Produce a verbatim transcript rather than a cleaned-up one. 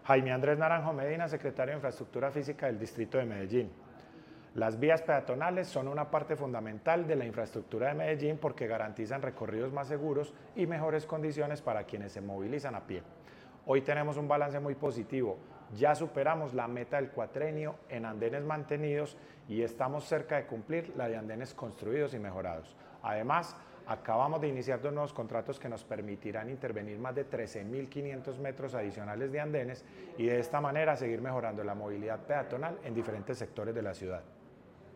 Jaime Andrés Naranjo Medina, secretario de Infraestructura Física del Distrito de Medellín. Las vías peatonales son una parte fundamental de la infraestructura de Medellín porque garantizan recorridos más seguros y mejores condiciones para quienes se movilizan a pie. Hoy tenemos un balance muy positivo, ya superamos la meta del cuatrenio en andenes mantenidos y estamos cerca de cumplir la de andenes construidos y mejorados. Además, acabamos de iniciar dos nuevos contratos que nos permitirán intervenir más de trece mil quinientos metros adicionales de andenes y de esta manera seguir mejorando la movilidad peatonal en diferentes sectores de la ciudad.